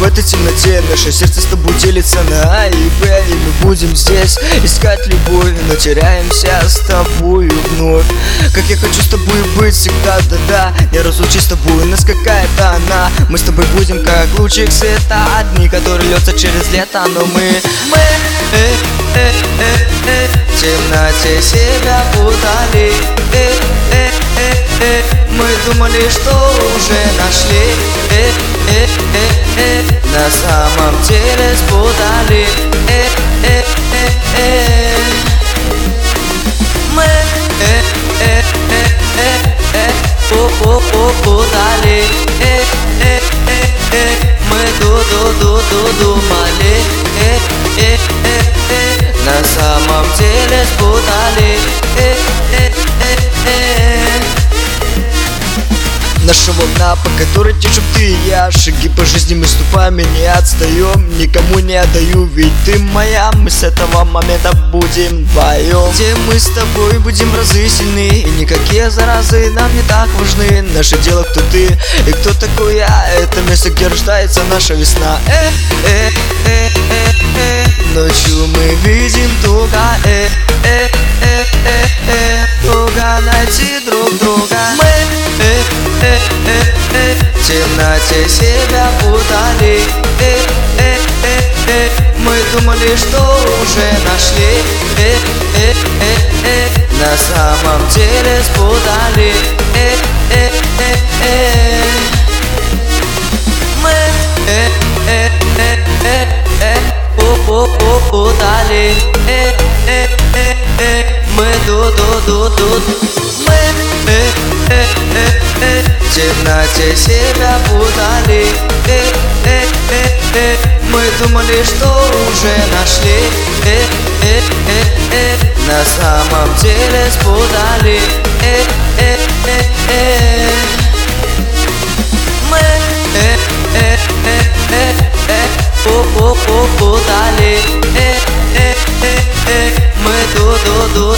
этой темноте наше сердце с тобой делится на А и Б, и мы будем здесь искать любовь, но теряемся с тобою вновь. Как я хочу с тобой быть всегда, да-да, не разлучить с тобой нас какая-то она. Мы с тобой будем как лучик света, одни, который льется через лето, но мы в темноте себя путали. Мы думали, что уже нашли, на самом деле спутали. Мы путали. Мы думали, на самом деле спутали. Наша волна, по которой течем ты и я, шаги по жизни мы ступаем и не отстаем. Никому не отдаю, ведь ты моя. Мы с этого момента будем вдвоем, где мы с тобой будем разы сильны, и никакие заразы нам не так важны. Наше дело, кто ты и кто такой я. Это место, где рождается наша весна. Ночью мы видим туго, туго найти друг друга. Мы в темноте себя путали. Мы думали, что уже нашли, на самом деле спутали. Мы путали. Мы в темноте себя путали. Мы думали, что уже нашли, на самом деле спутали. Мы путали. Мы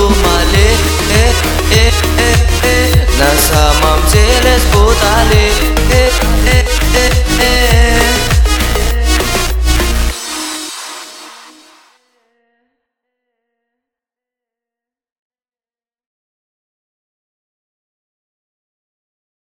думали, на самом деле спутали.